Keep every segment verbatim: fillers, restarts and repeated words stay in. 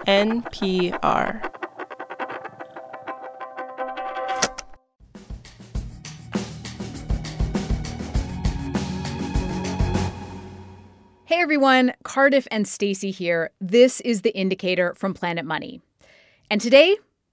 N P R. Hey everyone, Cardiff and Stacey here. This is The Indicator from Planet Money. And today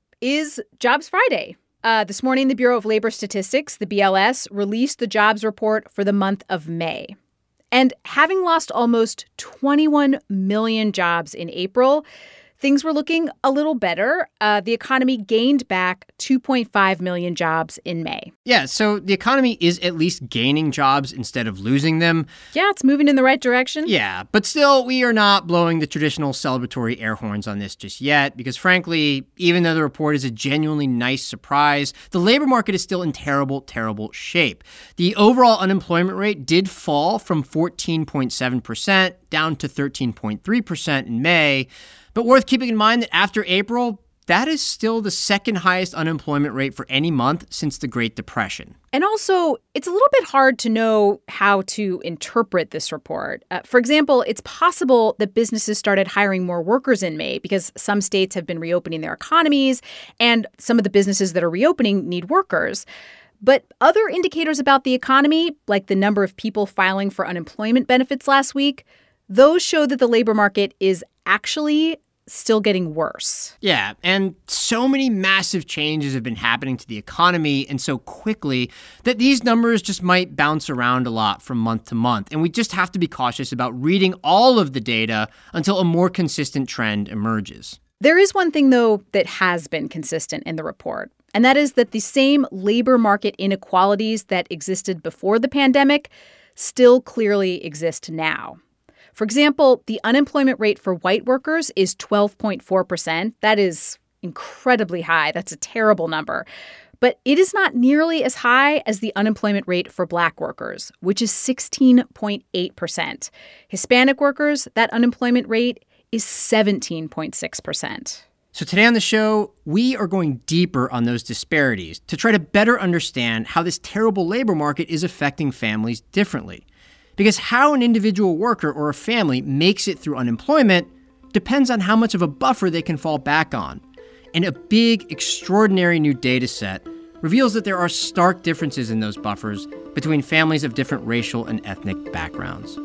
is Jobs Friday. Uh, this morning, the Bureau of Labor Statistics, the B L S, released the jobs report for the month of May. And having lost almost twenty-one million jobs in April, things were looking a little better. Uh, the economy gained back two point five million jobs in May. Yeah, so the economy is at least gaining jobs instead of losing them. Yeah, it's moving in the right direction. Yeah, but still, we are not blowing the traditional celebratory air horns on this just yet, because frankly, even though the report is a genuinely nice surprise, the labor market is still in terrible, terrible shape. The overall unemployment rate did fall from fourteen point seven percent down to thirteen point three percent in May. But worth keeping in mind that after April, that is still the second highest unemployment rate for any month since the Great Depression. And also, it's a little bit hard to know how to interpret this report. Uh, for example, it's possible that businesses started hiring more workers in May because some states have been reopening their economies, and some of the businesses that are reopening need workers. But other indicators about the economy, like the number of people filing for unemployment benefits last week, those show that the labor market is actually still getting worse. Yeah, and so many massive changes have been happening to the economy and so quickly that these numbers just might bounce around a lot from month to month. And we just have to be cautious about reading all of the data until a more consistent trend emerges. There is one thing, though, that has been consistent in the report, and that is that the same labor market inequalities that existed before the pandemic still clearly exist now. For example, the unemployment rate for white workers is twelve point four percent. That is incredibly high. That's a terrible number. But it is not nearly as high as the unemployment rate for black workers, which is sixteen point eight percent. Hispanic workers, that unemployment rate is seventeen point six percent. So today on the show, we are going deeper on those disparities to try to better understand how this terrible labor market is affecting families differently. Because how an individual worker or a family makes it through unemployment depends on how much of a buffer they can fall back on. And a big, extraordinary new data set reveals that there are stark differences in those buffers between families of different racial and ethnic backgrounds.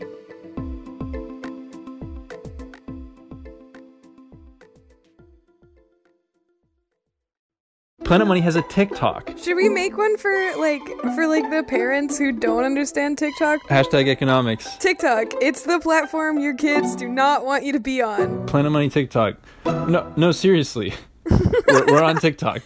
Planet Money has a TikTok. Should we make one for like for like the parents who don't understand TikTok? Hashtag economics. TikTok, it's the platform your kids do not want you to be on. Planet Money TikTok. No, no, seriously. we're, we're on TikTok.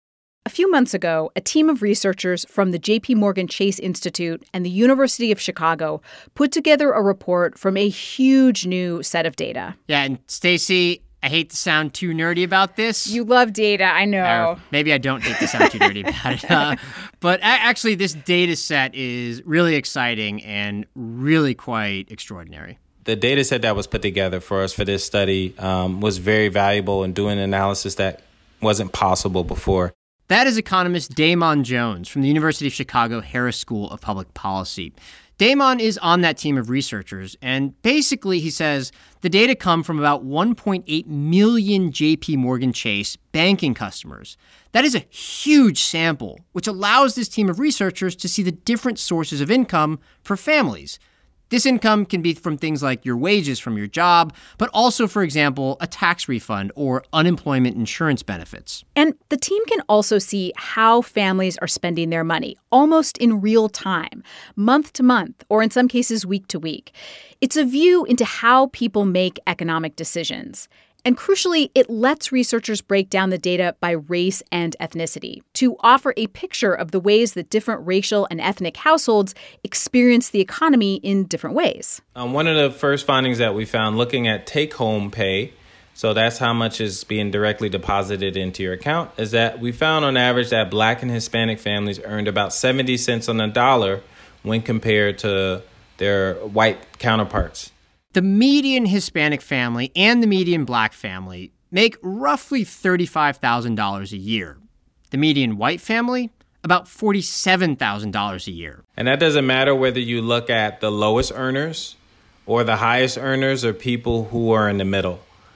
A few months ago, a team of researchers from the J P Morgan Chase Institute and the University of Chicago put together a report from a huge new set of data. Yeah, and Stacey, I hate to sound too nerdy about this. You love data, I know. Or maybe I don't hate to sound too nerdy about it. Uh, but a- actually, this data set is really exciting and really quite extraordinary. The data set that was put together for us for this study um, was very valuable in doing analysis that wasn't possible before. That is economist Damon Jones from the University of Chicago Harris School of Public Policy. Damon is on that team of researchers, and basically he says the data come from about one point eight million J P Morgan Chase banking customers. That is a huge sample, which allows this team of researchers to see the different sources of income for families. This income can be from things like your wages from your job, but also, for example, a tax refund or unemployment insurance benefits. And the team can also see how families are spending their money, almost in real time, month to month, or in some cases, week to week. It's a view into how people make economic decisions. And crucially, it lets researchers break down the data by race and ethnicity to offer a picture of the ways that different racial and ethnic households experience the economy in different ways. Um, one of the first findings that we found looking at take-home pay, so that's how much is being directly deposited into your account, is that we found on average that Black and Hispanic families earned about seventy cents on the dollar when compared to their white counterparts. The median Hispanic family and the median Black family make roughly thirty-five thousand dollars a year. The median white family, about forty-seven thousand dollars a year. And that doesn't matter whether you look at the lowest earners or the highest earners or people who are in the middle.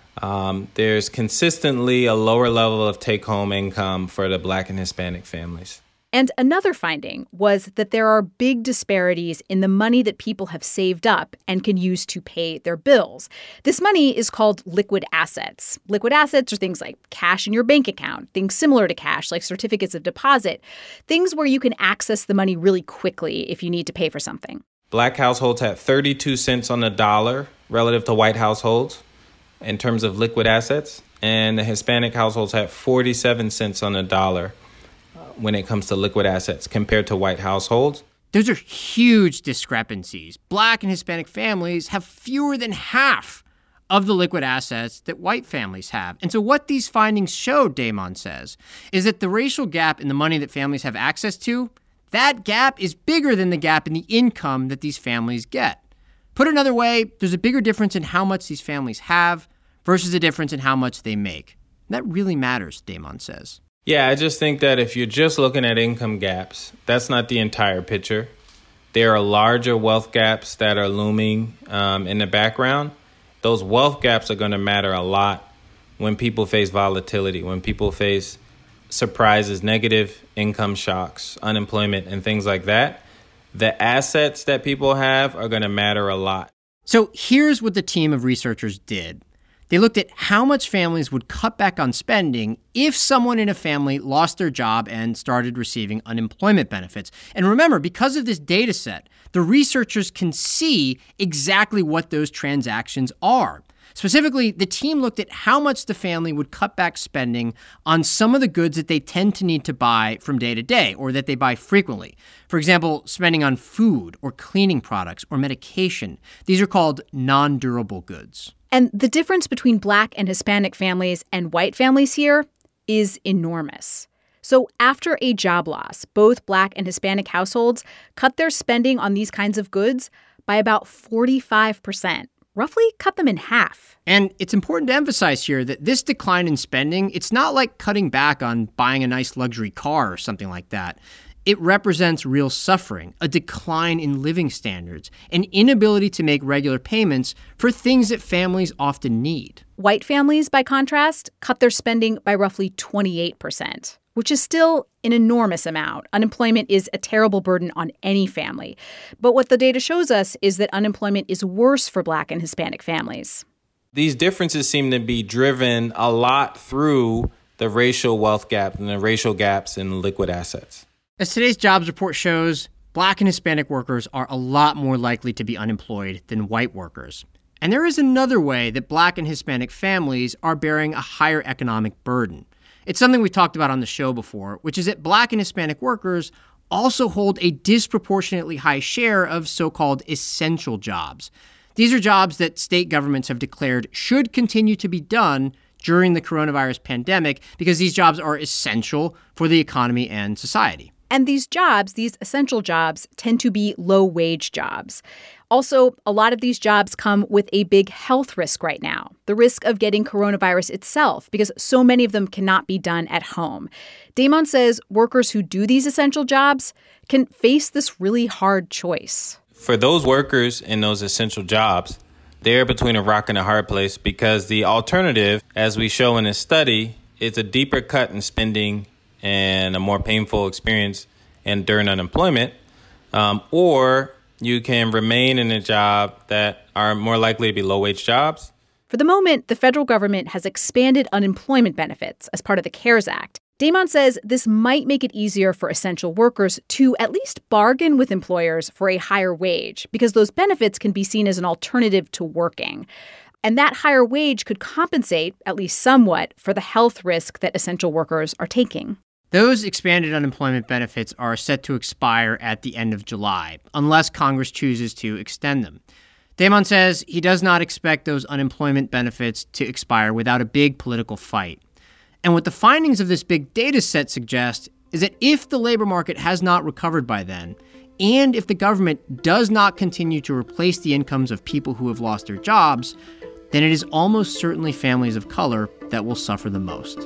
Um, there's consistently a lower level of take-home income for the Black and Hispanic families. And another finding was that there are big disparities in the money that people have saved up and can use to pay their bills. This money is called liquid assets. Liquid assets are things like cash in your bank account, things similar to cash like certificates of deposit, things where you can access the money really quickly if you need to pay for something. Black households had thirty-two cents on the dollar relative to white households in terms of liquid assets, and the Hispanic households had forty-seven cents on the dollar when it comes to liquid assets compared to white households. Those are huge discrepancies. Black and Hispanic families have fewer than half of the liquid assets that white families have. And so what these findings show, Damon says, is that the racial gap in the money that families have access to, that gap is bigger than the gap in the income that these families get. Put another way, there's a bigger difference in how much these families have versus a difference in how much they make. And that really matters, Damon says. Yeah, I just think that if you're just looking at income gaps, that's not the entire picture. There are larger wealth gaps that are looming um, in the background. Those wealth gaps are going to matter a lot when people face volatility, when people face surprises, negative income shocks, unemployment, and things like that. The assets that people have are going to matter a lot. So here's what the team of researchers did. They looked at how much families would cut back on spending if someone in a family lost their job and started receiving unemployment benefits. And remember, because of this data set, the researchers can see exactly what those transactions are. Specifically, the team looked at how much the family would cut back spending on some of the goods that they tend to need to buy from day to day or that they buy frequently. For example, spending on food or cleaning products or medication. These are called non-durable goods. And the difference between Black and Hispanic families and white families here is enormous. So after a job loss, both Black and Hispanic households cut their spending on these kinds of goods by about forty-five percent. Roughly cut them in half. And it's important to emphasize here that this decline in spending, it's not like cutting back on buying a nice luxury car or something like that. It represents real suffering, a decline in living standards, an inability to make regular payments for things that families often need. White families, by contrast, cut their spending by roughly twenty-eight percent, which is still an enormous amount. Unemployment is a terrible burden on any family. But what the data shows us is that unemployment is worse for Black and Hispanic families. These differences seem to be driven a lot through the racial wealth gap and the racial gaps in liquid assets. As today's jobs report shows, Black and Hispanic workers are a lot more likely to be unemployed than white workers. And there is another way that Black and Hispanic families are bearing a higher economic burden. It's something we talked about on the show before, which is that Black and Hispanic workers also hold a disproportionately high share of so-called essential jobs. These are jobs that state governments have declared should continue to be done during the coronavirus pandemic because these jobs are essential for the economy and society. And these jobs, these essential jobs, tend to be low-wage jobs. Also, a lot of these jobs come with a big health risk right now, the risk of getting coronavirus itself, because so many of them cannot be done at home. Damon says workers who do these essential jobs can face this really hard choice. For those workers in those essential jobs, they're between a rock and a hard place because the alternative, as we show in this study, is a deeper cut in spending and a more painful experience and during unemployment, um, or you can remain in a job that are more likely to be low-wage jobs. For the moment, the federal government has expanded unemployment benefits as part of the CARES Act. Damon says this might make it easier for essential workers to at least bargain with employers for a higher wage, because those benefits can be seen as an alternative to working. And that higher wage could compensate, at least somewhat, for the health risk that essential workers are taking. Those expanded unemployment benefits are set to expire at the end of July, unless Congress chooses to extend them. Damon says he does not expect those unemployment benefits to expire without a big political fight. And what the findings of this big data set suggest is that if the labor market has not recovered by then, and if the government does not continue to replace the incomes of people who have lost their jobs, then it is almost certainly families of color that will suffer the most.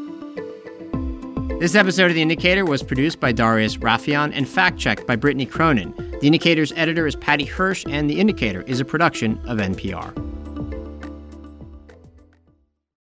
This episode of The Indicator was produced by Darius Rafieyan and fact-checked by Brittany Cronin. The Indicator's editor is Patty Hirsch, and The Indicator is a production of N P R.